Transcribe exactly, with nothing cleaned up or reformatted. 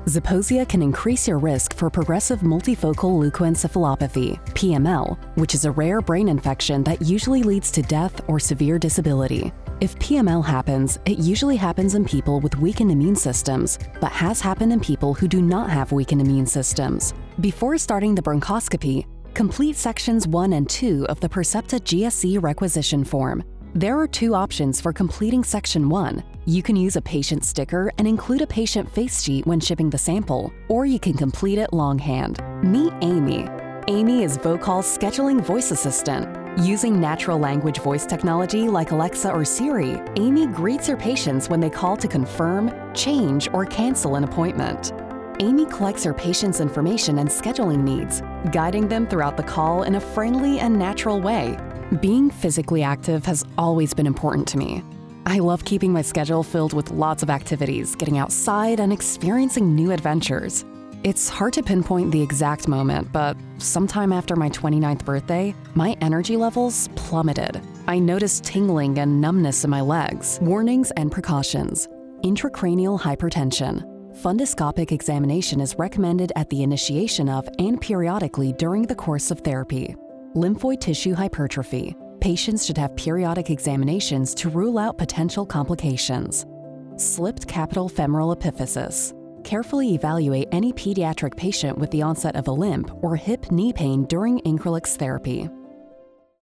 Zeposia can increase your risk for progressive multifocal leukoencephalopathy, P M L, which is a rare brain infection that usually leads to death or severe disability. If P M L happens, it usually happens in people with weakened immune systems, but has happened in people who do not have weakened immune systems. Before starting the bronchoscopy, complete sections one and two of the Percepta G S C requisition form. There are two options for completing section one. You can use a patient sticker and include a patient face sheet when shipping the sample, or you can complete it longhand. Meet Amy. Amy is Vocal's scheduling voice assistant. Using natural language voice technology like Alexa or Siri, Amy greets her patients when they call to confirm, change, or cancel an appointment. Amy collects her patients' information and scheduling needs, guiding them throughout the call in a friendly and natural way. Being physically active has always been important to me. I love keeping my schedule filled with lots of activities, getting outside, and experiencing new adventures. It's hard to pinpoint the exact moment, but sometime after my twenty-ninth birthday, my energy levels plummeted. I noticed tingling and numbness in my legs. Warnings and precautions. Intracranial hypertension. Fundoscopic examination is recommended at the initiation of and periodically during the course of therapy. Lymphoid tissue hypertrophy. Patients should have periodic examinations to rule out potential complications. Slipped capital femoral epiphysis. Carefully evaluate any pediatric patient with the onset of a limp or hip knee pain during Increlex therapy.